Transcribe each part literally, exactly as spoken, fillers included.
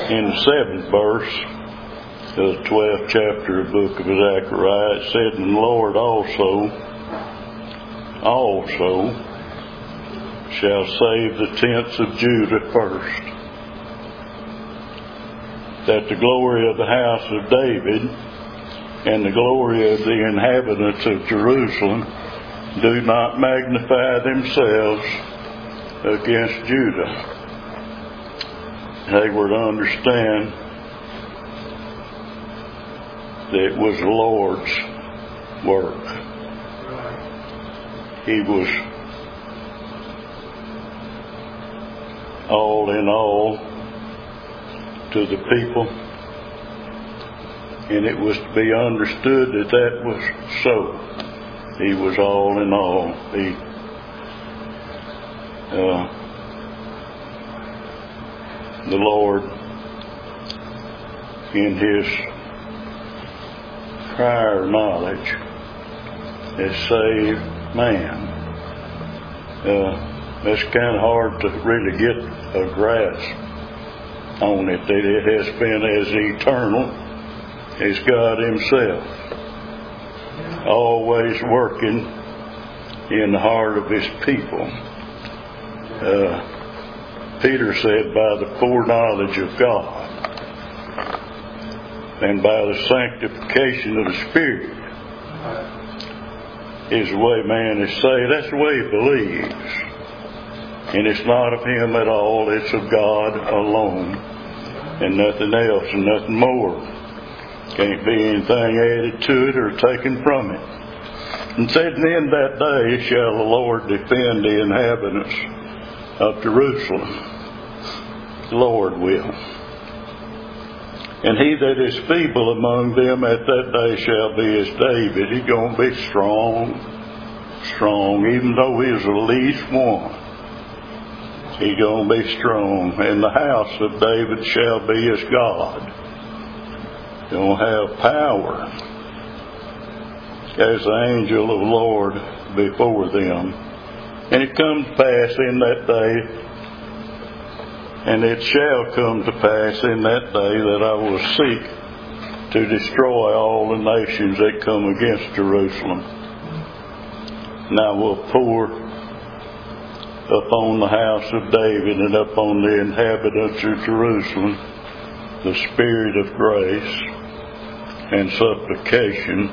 in the seventh verse of the twelfth chapter of the book of Zechariah, it said, "And the Lord also, also shall save the tents of Judah first, that the glory of the house of David and the glory of the inhabitants of Jerusalem do not magnify themselves against Judah." They were to understand that it was the Lord's work. He was all in all to the people, and it was to be understood that that was so. He was all in all. He uh, the Lord, in His prior knowledge, has saved man. Uh, it's kind of hard to really get a grasp on it, that it has been as eternal as God Himself, always working in the heart of His people. Uh, Peter said, by the foreknowledge of God and by the sanctification of the Spirit is the way man is saved. That's the way he believes. And it's not of him at all, it's of God alone, and nothing else and nothing more. Can't be anything added to it or taken from it. And said, "And in that day shall the Lord defend the inhabitants of Jerusalem." The Lord will. "And he that is feeble among them at that day shall be as David." He's going to be strong, strong, even though he is the least one. He's going to be strong. "And the house of David shall be as God." He's going to have power as the angel of the Lord before them. "And it comes to pass in that day, and it shall come to pass in that day, that I will seek to destroy all the nations that come against Jerusalem. And I will pour upon the house of David and upon the inhabitants of Jerusalem the spirit of grace and supplication,"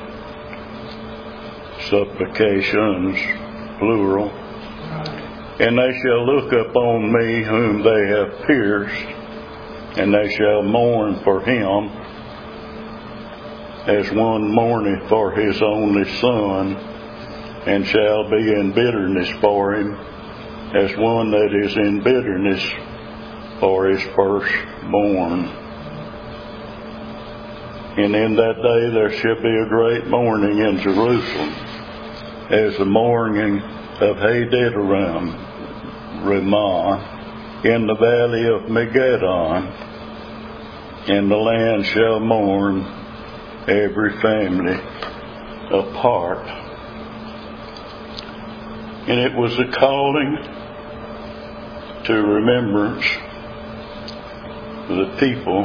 supplications, plural, "and they shall look upon me whom they have pierced, and they shall mourn for him as one mourneth for his only son, and shall be in bitterness for him as one that is in bitterness for his firstborn. And in that day there shall be a great mourning in Jerusalem, as the mourning of Hadadrimmon, Ramah, in the valley of Megiddon, and the land shall mourn, every family apart." And it was a calling to remembrance of the people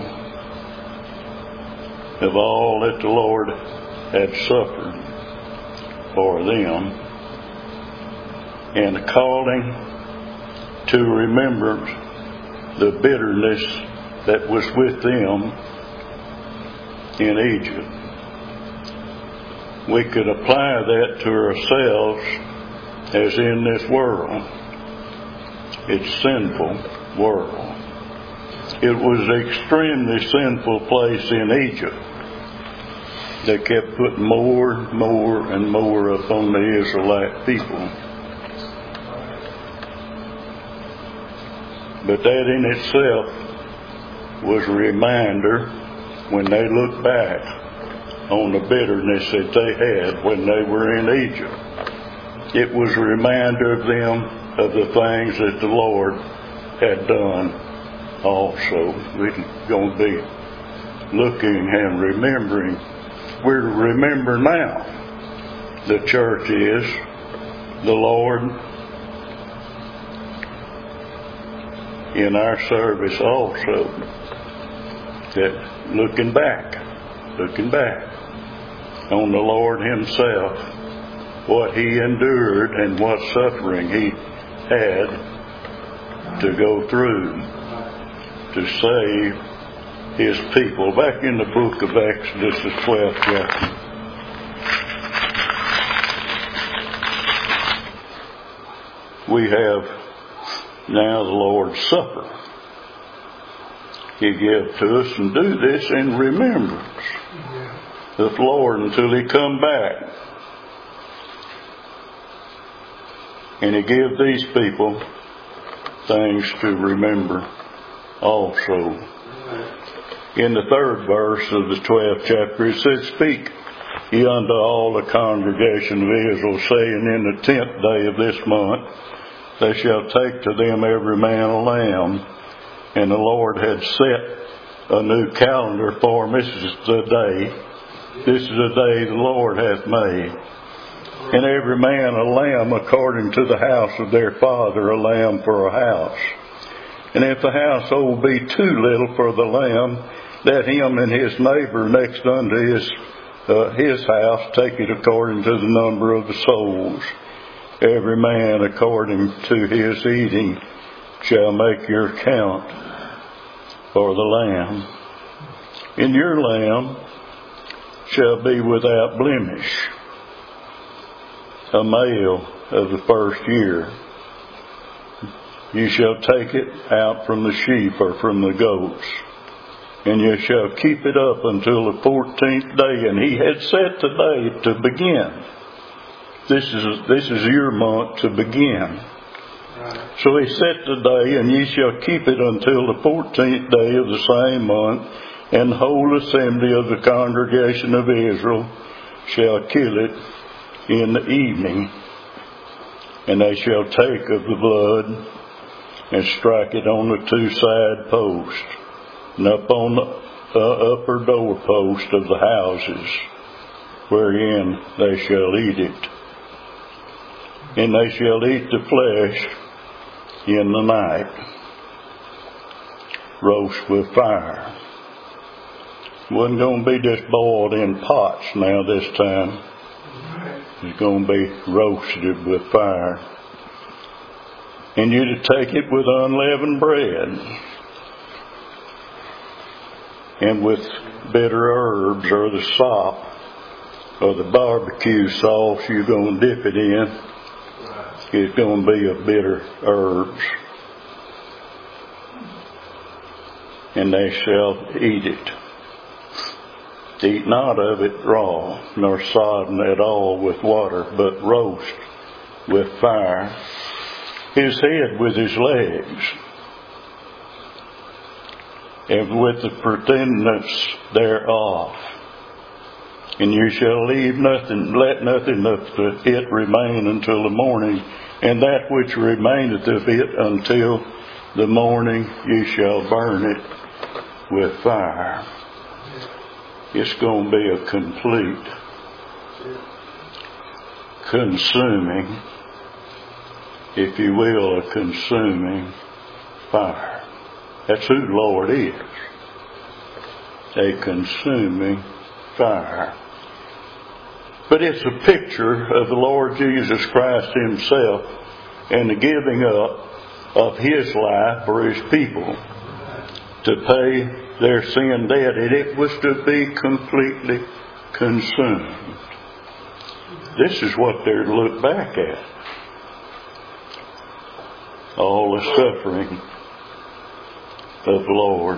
of all that the Lord had suffered for them, and a calling to remember the bitterness that was with them in Egypt. We could apply that to ourselves as in this world. It's sinful world. It was an extremely sinful place in Egypt. They kept putting more and more and more upon the Israelite people. But that in itself was a reminder, when they look back on the bitterness that they had when they were in Egypt. It was a reminder of them of the things that the Lord had done also. We're going to be looking and remembering. We're to remember now. The church is the Lord in our service also. that looking back, looking back on the Lord Himself, what He endured and what suffering He had to go through to save His people. Back in the book of Exodus, the twelfth chapter. We have now the Lord's Supper. He gave to us, and do this in remembrance of the Lord until He come back. And He gave these people things to remember also. In the third verse of the twelfth chapter, it says, "Speak ye unto all the congregation of Israel, saying, in the tenth day of this month, they shall take to them every man a lamb. And the Lord had set a new calendar for them." This is the day. This is the day the Lord hath made. "And every man a lamb according to the house of their father, a lamb for a house. And if the household be too little for the lamb, let him and his neighbor next unto his, uh, his house take it according to the number of the souls. Every man according to his eating shall make your count for the lamb. And your lamb shall be without blemish, a male of the first year. You shall take it out from the sheep or from the goats, and you shall keep it up until the fourteenth day." And He had set today to begin. This is this is your month to begin. So He set the day, "And ye shall keep it until the fourteenth day of the same month, and the whole assembly of the congregation of Israel shall kill it in the evening. And they shall take of the blood and strike it on the two side posts, and up on the uh, upper door post of the houses, wherein they shall eat it. And they shall eat the flesh in the night, roast with fire." It wasn't going to be just boiled in pots now this time. It's going to be roasted with fire. "And you to take it with unleavened bread, and with bitter herbs, or the sop, or the barbecue sauce you're going to dip it in. It's going to be of bitter herbs. And they shall eat it. Eat not of it raw, nor sodden at all with water, but roast with fire his head with his legs, and with the pretendance thereof. And you shall leave nothing, let nothing of it remain until the morning, and that which remaineth of it until the morning you shall burn it with fire." It's going to be a complete, consuming, if you will, a consuming fire. That's who the Lord is. A consuming fire. But it's a picture of the Lord Jesus Christ Himself and the giving up of His life for His people to pay their sin debt, and it was to be completely consumed. This is what they're to look back at. All the suffering of the Lord.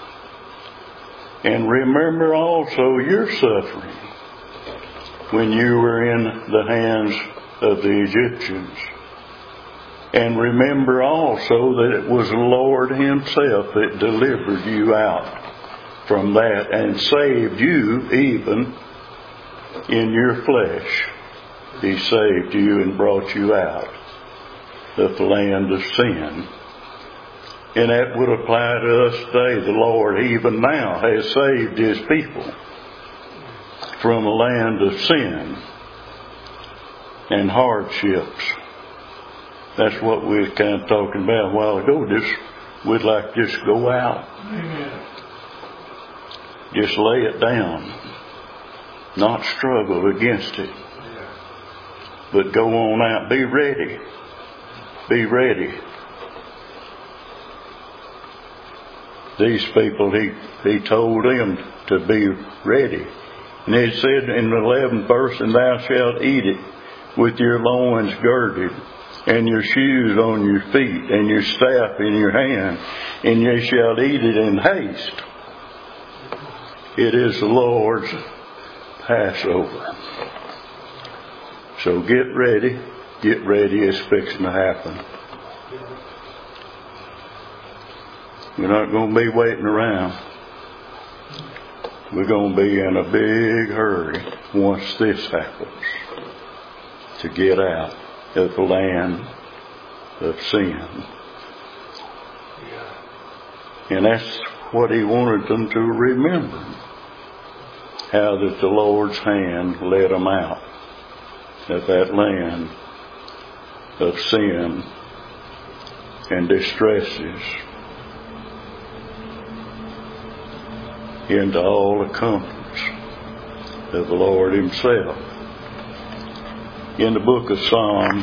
And remember also your suffering when you were in the hands of the Egyptians. And remember also that it was the Lord Himself that delivered you out from that and saved you even in your flesh. He saved you and brought you out of the land of sin. And that would apply to us today. The Lord even now has saved His people from a land of sin and hardships. That's what we were kind of talking about a while ago. Just we'd like to just go out. Amen. Just lay it down. Not struggle against it. But go on out. Be ready. Be ready. These people, he, he told them to be ready. And it said in the eleventh verse, and thou shalt eat it with your loins girded, and your shoes on your feet, and your staff in your hand, and ye shall eat it in haste. It is the Lord's Passover. So get ready. Get ready. It's fixing to happen. We're not going to be waiting around. We're going to be in a big hurry once this happens to get out of the land of sin. And that's what he wanted them to remember. How that the Lord's hand led them out of that land of sin and distresses into all the comforts of the Lord himself. In the book of Psalms,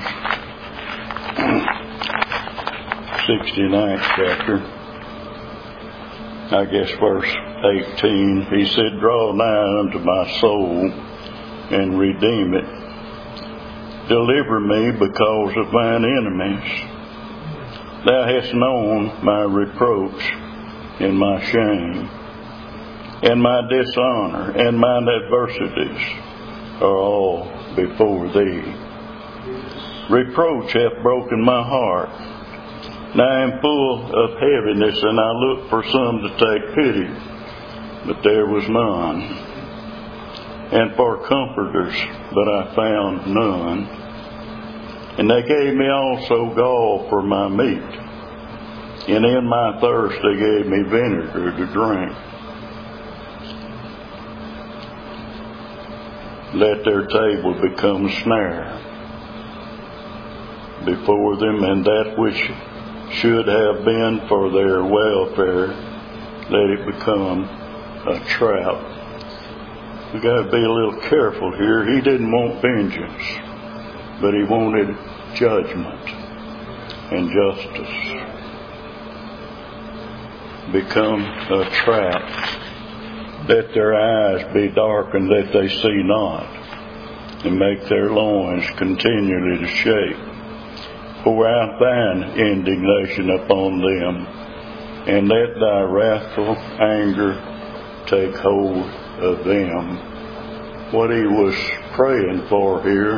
sixty-ninth chapter, I guess verse eighteen, he said, draw nigh unto my soul and redeem it. Deliver me because of mine enemies. Thou hast known my reproach and my shame, and my dishonor and mine adversities are all before thee. Reproach hath broken my heart. Now I am full of heaviness, and I looked for some to take pity, but there was none. And for comforters, but I found none. And they gave me also gall for my meat, and in my thirst they gave me vinegar to drink. Let their table become a snare before them, and that which should have been for their welfare, let it become a trap. We got to be a little careful here. He didn't want vengeance, but he wanted judgment and justice. Become a trap. Let their eyes be darkened that they see not, and make their loins continually to shake. Pour out thine indignation upon them, and let thy wrathful anger take hold of them. What he was praying for here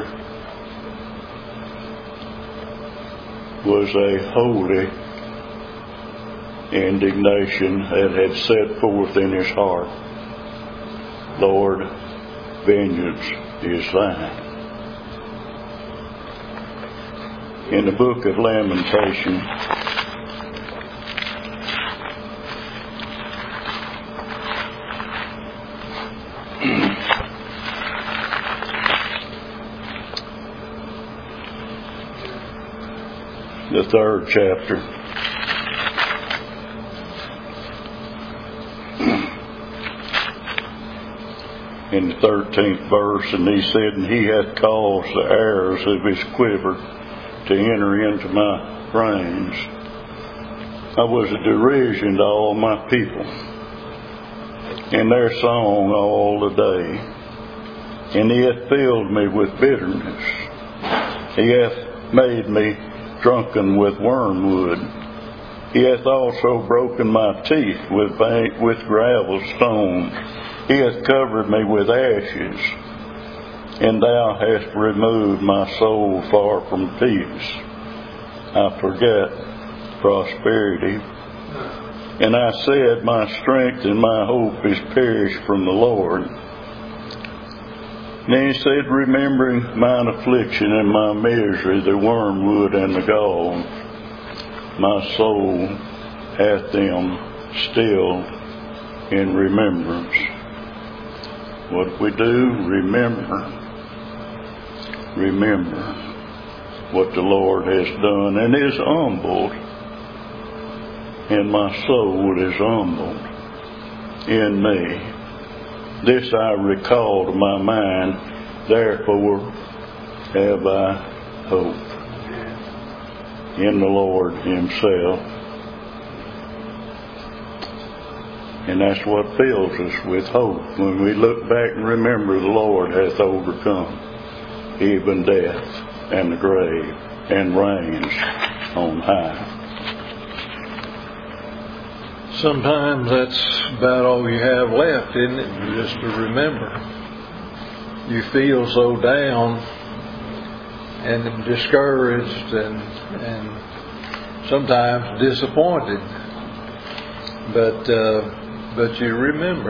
was a holy indignation that had set forth in his heart. Lord, vengeance is thine. In the book of Lamentation, the third chapter, in the thirteenth verse, and he said, and he hath caused the arrows of his quiver to enter into my reins. I was a derision to all my people, and their song all the day. And he hath filled me with bitterness. He hath made me drunken with wormwood. He hath also broken my teeth with, with gravel stones. He hath covered me with ashes, and thou hast removed my soul far from peace. I forget prosperity, and I said, my strength and my hope is perished from the Lord. And he said, remembering mine affliction and my misery, the wormwood and the gall, my soul hath them still in remembrance. What we do, remember, remember what the Lord has done, and is humbled, and my soul is humbled in me. This I recall to my mind, therefore have I hope in the Lord Himself. And that's what fills us with hope when we look back and remember the Lord hath overcome even death and the grave and reigns on high. Sometimes that's about all you have left, isn't it? Just to remember. You feel so down and discouraged and and sometimes disappointed, but uh, but you remember.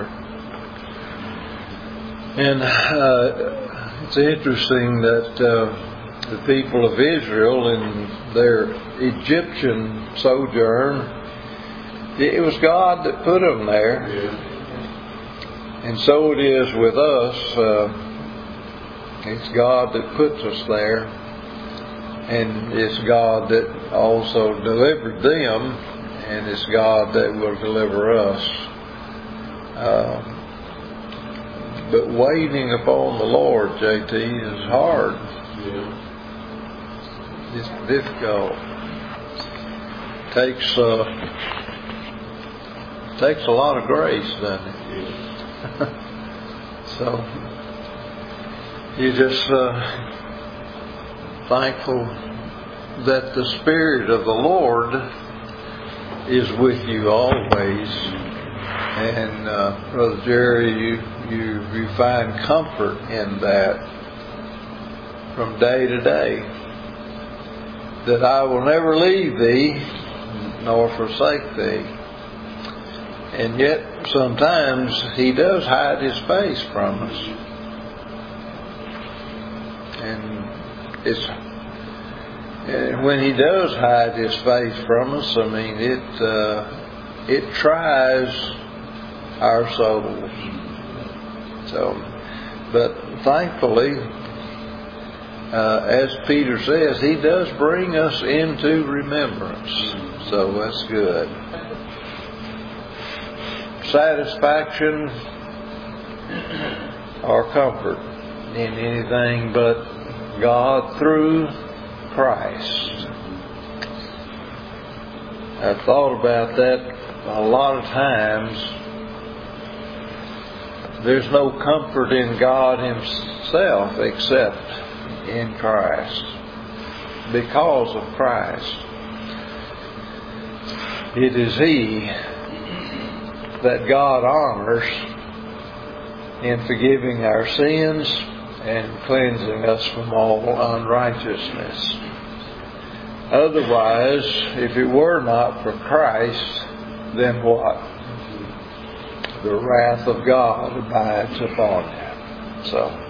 And uh, it's interesting that uh, the people of Israel in their Egyptian sojourn, it was God that put them there. Yeah. And so it is with us. Uh, it's God that puts us there. And it's God that also delivered them. And it's God that will deliver us. Uh, but waiting upon the Lord, J T, is hard. Yeah. It's difficult. It takes... Uh, takes a lot of grace, doesn't it? Yeah. So you just uh, thankful that the Spirit of the Lord is with you always. And uh, Brother Jerry, you, you you find comfort in that from day to day. That I will never leave thee nor forsake thee. And yet, sometimes He does hide His face from us. And it's and when He does hide His face from us, I mean, it uh, it tries our souls. So, but thankfully, uh, as Peter says, He does bring us into remembrance. So that's good. Satisfaction or comfort in anything but God through Christ. I've thought about that a lot of times. There's no comfort in God Himself except in Christ. Because of Christ. It is He that God honors in forgiving our sins and cleansing us from all unrighteousness. Otherwise, if it were not for Christ, then what? The wrath of God abides upon you. So,